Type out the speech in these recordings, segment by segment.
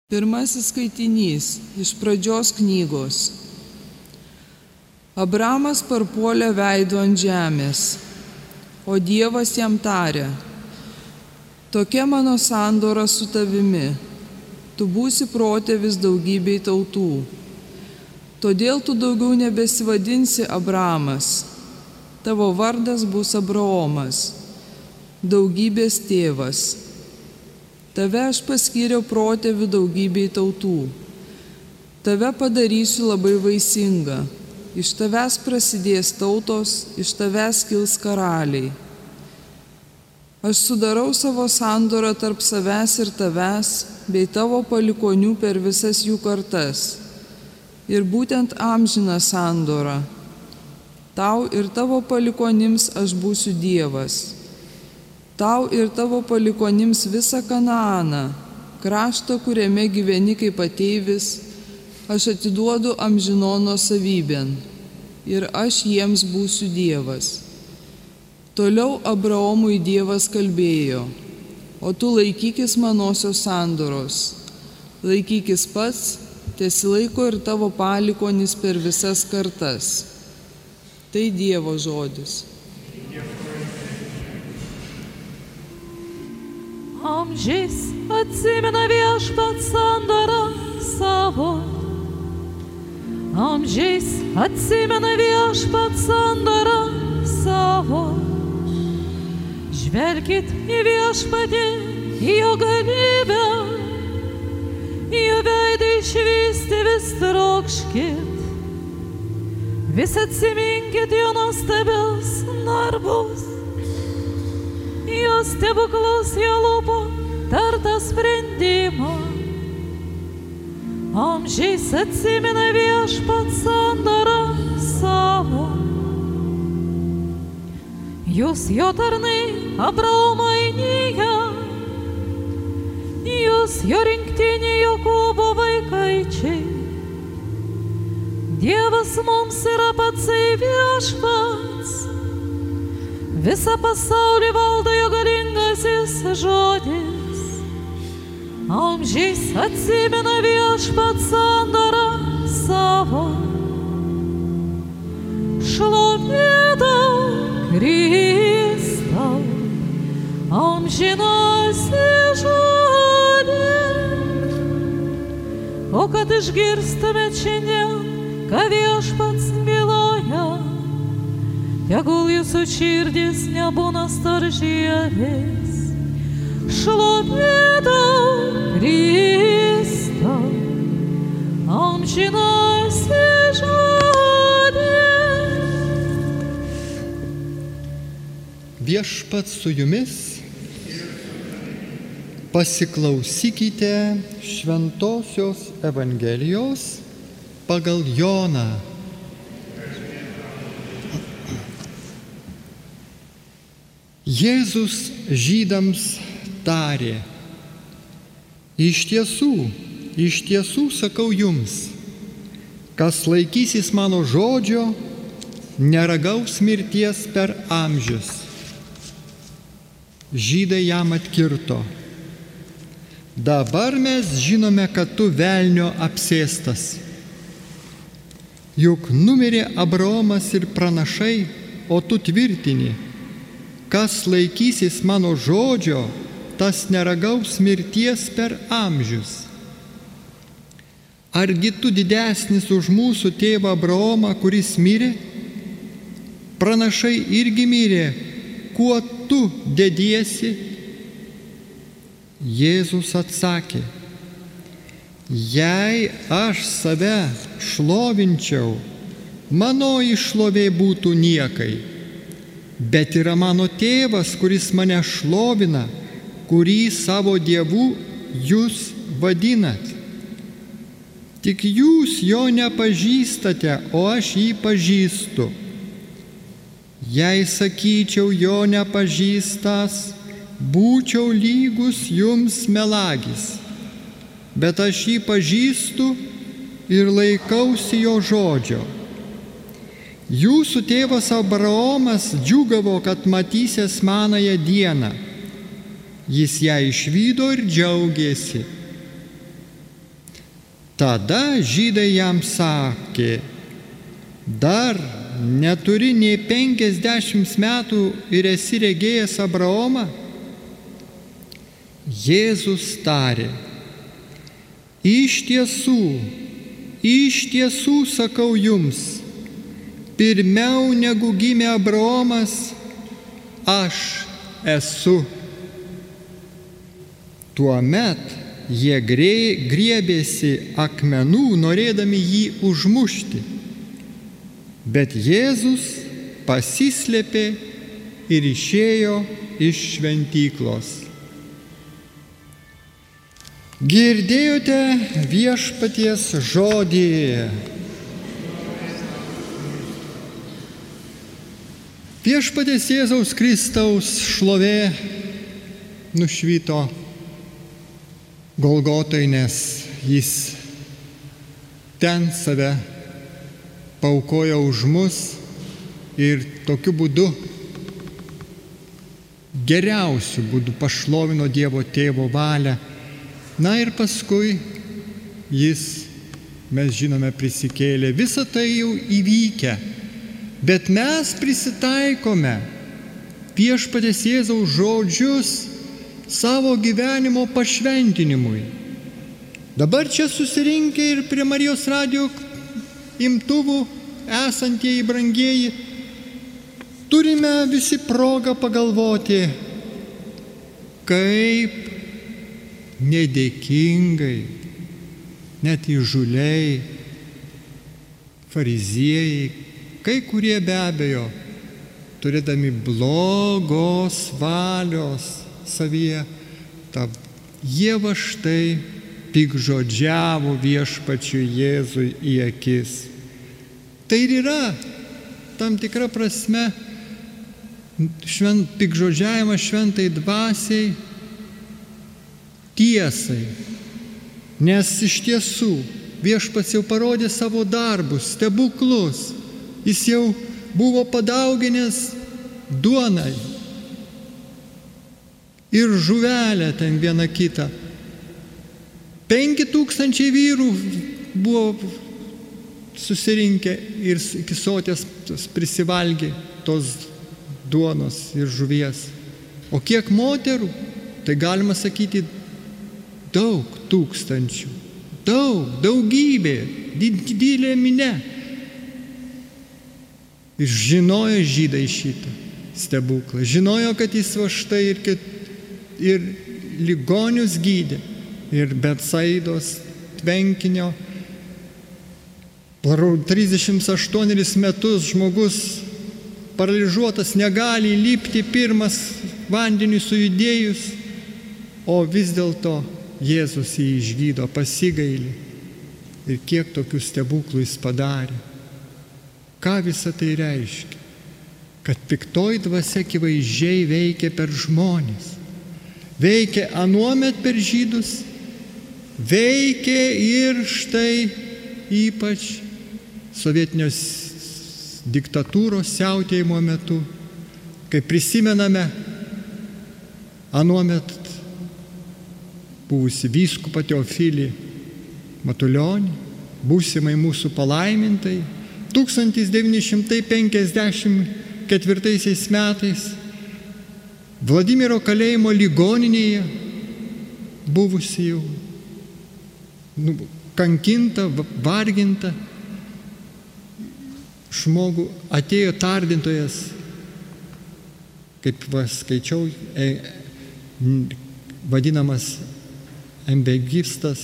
Pirmasis skaitinys iš Pradžios knygos. Abramas parpuolė veidu ant žemės, o Dievas jam tarė: tokia mano sandora su tavimi, tu būsi protėvis daugybei tautų. Todėl tu daugiau nebesivadinsi Abramas, tavo vardas bus Abraomas, daugybės tėvas. Tave aš paskyriau protėviu daugybei tautų. Tave padarysiu labai vaisingą. Iš tavęs prasidės tautos, iš tavęs kils karaliai. Aš sudarau savo sandorą tarp savęs ir tavęs, bei tavo palikonių per visas jų kartas. Ir būtent amžiną sandorą. Tau ir tavo palikonims aš būsiu Dievas. Tau ir tavo palikonims visą Kanaaną, kraštą, kuriame gyveni kaip ateivis, aš atiduodu amžinon nuosavybėn, ir aš jiems būsiu Dievas. Toliau Abraomui Dievas kalbėjo: o tu laikykis manosios sandoros, laikykis pats, tesilaiko ir tavo palikonis per visas kartas. Tai Dievo žodis. Amžiais atsimena Viešpats sandorą savo. Amžiais atsimena Viešpats sandorą savo. Žvelkit į Viešpatį, į jo galybę, jo veidą išvysti vis trokškit. Vis atsiminkit jo nuostabius darbus. Jos stebuklus jo lūpų tartą sprendimą. Amžiais atsimena Viešpats sandorą savo. Jūs jo tarnai Abraomo einija, jūs jo rinktinė Jokūbo vaikaičiai. Dievas mums yra patsai Viešpats. Visą pasaulį valdo jo galingasis žodis. Amžiais atsimena Viešpats sandorą savo. Šlovėtau Kristau, amžinasi žodį. O kad išgirstumėt šiandien, ką Viešpats byloja, tegul jūsų širdis nebūna storžievis. Šlovėtau Kristau, amžinasi žodį. Viešpats su jumis. Pasiklausykite Šventosios Evangelijos pagal Joną. Jėzus žydams tarė: iš tiesų sakau jums, kas laikysis mano žodžio, neragaus mirties per amžius. Žydai jam atkirto: dabar mes žinome, kad tu velnio apsėstas. Juk numirė Abraomas ir pranašai, o tu tvirtini: kas laikysis mano žodžio, tas neragaus mirties per amžius. Argi tu didesnis už mūsų tėvą Abraomą, kuris mirė? Pranašai irgi mirė, kuo tu dediesi? Jėzus atsakė: jei aš save šlovinčiau, mano šlovė būtų niekai. Bet yra mano tėvas, kuris mane šlovina, kurį savo dievu jūs vadinat. Tik jūs jo nepažįstate, o aš jį pažįstu. Jei sakyčiau jo nepažįstas, būčiau lygus jums melagis. Bet aš jį pažįstu ir laikausi jo žodžio. Jūsų tėvas Abraomas džiūgavo, kad matysės manąją dieną. Jis ją išvydo ir džiaugėsi. Tada žydai jam sakė: dar neturi nei 50 metų ir esi regėjęs Abraomą? Jėzus tarė: iš tiesų sakau jums, pirmiau negu gimė Abraomas, aš esu. Tuomet jie griebėsi akmenų, norėdami jį užmušti. Bet Jėzus pasislėpė ir išėjo iš šventyklos. Girdėjote viešpaties žodį. Viešpaties Jėzaus Kristaus šlovė nušvito Golgotai, nes jis ten save paaukojo už mus ir tokiu būdu, geriausiu būdu pašlovino Dievo Tėvo valią. Na ir paskui jis, mes žinome, prisikėlė. Visa tai jau įvykę, bet mes prisitaikome viešpaties Jėzaus žodžius savo gyvenimo pašventinimui. Dabar čia susirinkę ir prie Marijos radijo imtuvų esantieji brangieji, turime visi progą pagalvoti, kaip nedėkingai, net įžūliai, fariziejai, kai kurie be abejo, turėdami blogos valios savyje, jie va štai piktžodžiavo viešpačiui Jėzui į akis. Tai ir yra tam tikra prasme piktžodžiavimas šventai dvasiai, tiesai, nes iš tiesų viešpats jau parodė savo darbus, stebuklus, jis jau buvo padauginęs duonai ir žuvelę ten vieną kitą. 5000 vyrų buvo susirinkę ir iki soties prisivalgė tos duonos ir žuvies. O kiek moterų? Tai galima sakyti daug tūkstančių, daugybė, didelė minia. Ir žinojo žydai šitą stebuklą, žinojo, kad jis va štai ir ligonius gydė, ir Betsaidos tvenkinio 38 metus žmogus paralyžiuotas negali lipti pirmas vandeniui sujudėjus, o vis dėlto Jėzus jį išgydo, pasigaili. Ir kiek tokių stebuklų jis padarė. Ką visa tai reiškia? Kad piktoji dvasia akivaizdžiai veikia per žmonės. Veikia anuomet per žydus, veikia ir štai ypač sovietinės diktatūros siautėjimo metu, kai prisimename anuomet buvusi vyskupą Teofilį Matulionį, būsimai mūsų palaimintai, 1954 metais Vladimiro kalėjimo ligoninėje buvusi jau kankinta, varginta žmogų atėjo tardintojas, kaip skaičiau, vadinamas embegistas,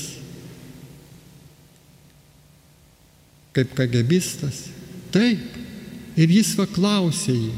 kaip kagebistas. Taip, ir jis klausė jį: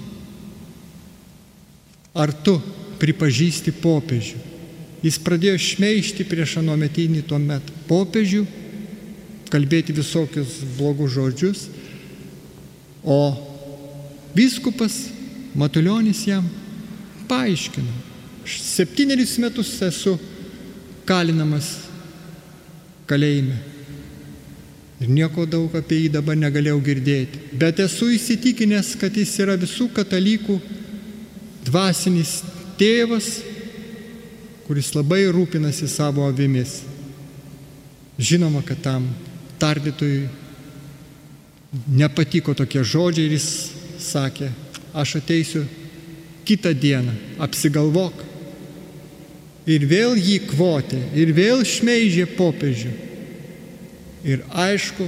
ar tu pripažįsti popiežių? Jis pradėjo šmeižti prieš anuometinį tuomet popiežių, kalbėti visokius blogus žodžius, o vyskupas Matulionis jam paaiškino: 7 metus esu kalinamas kalėjime ir nieko daug apie jį dabar negalėjau girdėti, bet esu įsitikinęs, kad jis yra visų katalikų dvasinis tėvas, kuris labai rūpinasi savo avimis. Žinoma, kad tam tardytojui nepatiko tokie žodžiai ir jis sakė, aš ateisiu kitą dieną, apsigalvok. Ir vėl jį kvotė, ir vėl šmeižė popiežių. Ir aišku,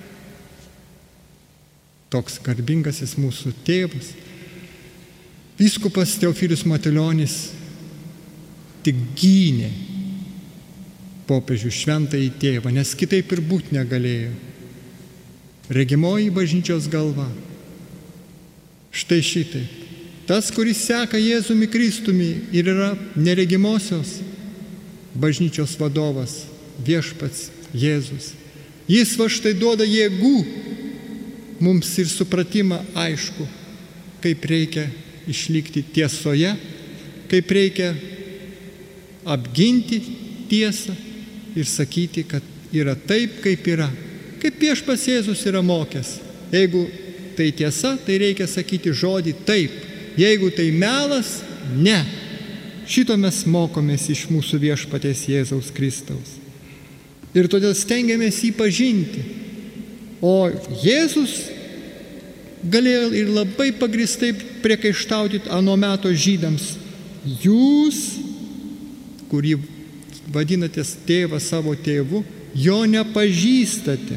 toks garbingasis mūsų tėvas, vyskupas Teofilius Matulionis, tik gynė popiežių šventąjį tėvą, nes kitaip ir būt negalėjo. Regimoji bažnyčios galva. Štai šitaip. Tas, kuris seka Jėzumi Kristumi ir yra neregimosios bažnyčios vadovas, viešpats Jėzus. Jis va štai duoda jėgų mums ir supratimą aišku, kaip reikia išlikti tiesoje, kaip reikia apginti tiesą ir sakyti, kad yra taip, kaip yra. Kaip viešpats Jėzus yra mokęs. Jeigu tai tiesa, tai reikia sakyti žodį taip. Jeigu tai melas, ne. Šito mes mokomės iš mūsų viešpaties Jėzaus Kristaus. Ir todėl stengiamės jį pažinti. O Jėzus galėjo ir labai pagristai priekaištauti ano meto žydams. Jūs, kurį vadinatės tėvą savo tėvu, jo nepažįstate.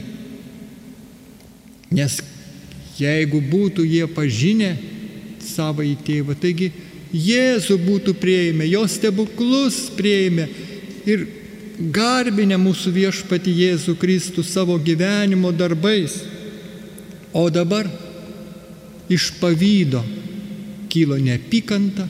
Nes jeigu būtų jie pažinę savąjį tėvą, taigi Jėzų būtų prieėmę, jo stebuklus prieėmę ir garbinę mūsų viešpatį Jėzų Kristų savo gyvenimo darbais. O dabar iš pavydo kilo neapykanta,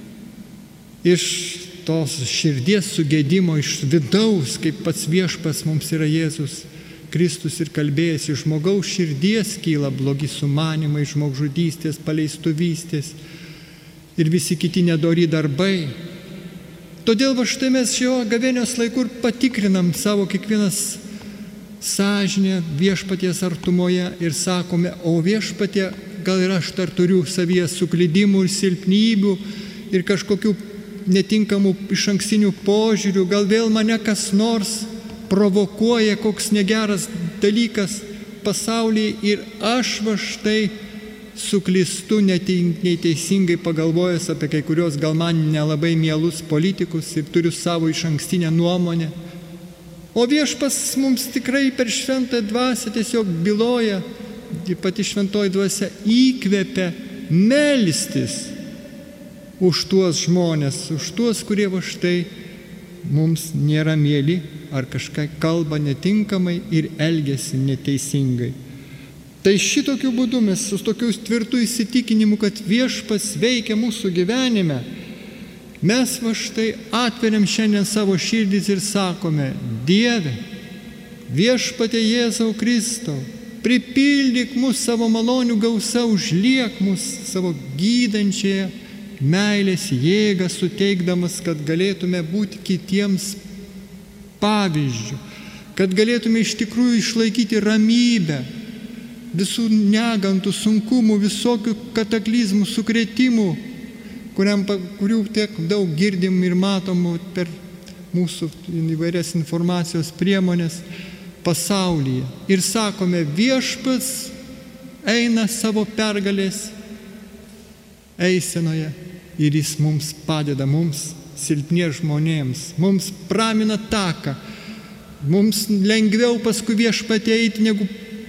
iš tos širdies sugėdimo iš vidaus, kaip pats viešpas mums yra Jėzus Kristus ir kalbėjęs, iš žmogaus širdies kyla blogi sumanimai, žmogžudystės, paleistuvystės ir visi kiti nedori darbai. Todėl va štai mes šio gavėnios laiku ir patikrinam savo kiekvienas sąžinę viešpaties artumoje ir sakome, o viešpatie, gal ir aš dar turiu savyje suklydimų ir silpnybių ir kažkokių netinkamų išankstinių požiūrių, gal vėl mane kas nors provokuoja, koks negeras dalykas pasaulyje ir aš va štai suklystu neteisingai pagalvojęs apie kai kurios gal man nelabai mielus politikus ir turiu savo išankstinę nuomonę. O viešpas mums tikrai per šventą dvasią tiesiog byloja, pati šventoji dvasia įkvepia melstis už tuos žmonės, už tuos, kurie va štai mums nėra mėly ar kažką kalba netinkamai ir elgiasi neteisingai. Tai šitokiu būdu mes su tokiu tvirtu įsitikinimu, kad viešpas veikia mūsų gyvenime, mes va štai atveriam šiandien savo širdis ir sakome, Dieve, viešpatie Jėzau Kristau, pripildyk mus savo malonių gausa, užliek mus savo gydančiąją meilės jėgą suteikdamas, kad galėtume būti kitiems pavyzdžių, kad galėtume iš tikrųjų išlaikyti ramybę, visų negantų, sunkumų, visokių kataklizmų, sukrėtimų, kurių tiek daug girdim ir matom per mūsų įvairias informacijos priemonės pasaulyje. Ir sakome, viešpats eina savo pergalės eisenoje ir jis mums padeda, mums silpniems žmonėms, mums pramina taką, mums lengviau paskui viešpatie eiti, negu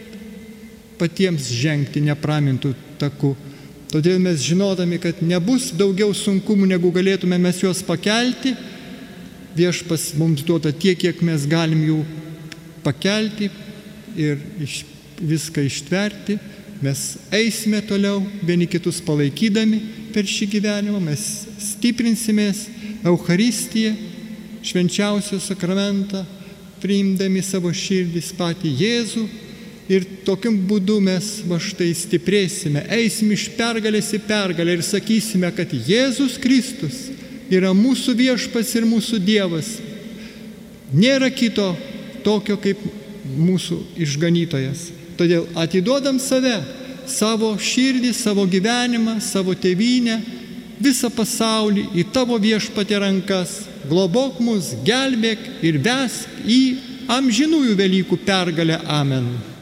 patiems žengti nepramintų takų. Todėl mes žinodami, kad nebus daugiau sunkumų, negu galėtume mes juos pakelti, viešpas mums duoda tiek, kiek mes galim jų pakelti ir viską ištverti. Mes eisime toliau, vieni kitus palaikydami per šį gyvenimą, mes stiprinsimės Eucharistiją, švenčiausią sakramentą, priimdami savo širdis patį Jėzų ir tokiu būdu mes va štai stiprėsime, eisime iš pergalės į pergalę ir sakysime, kad Jėzus Kristus yra mūsų viešpats ir mūsų Dievas. Nėra kito tokio kaip mūsų išganytojas. Todėl atiduodam save, savo širdį, savo gyvenimą, savo tėvynę, visą pasaulį į tavo viešpatie rankas. Globok mus, gelbėk ir vesk į amžinųjų Velykų pergalę. Amen.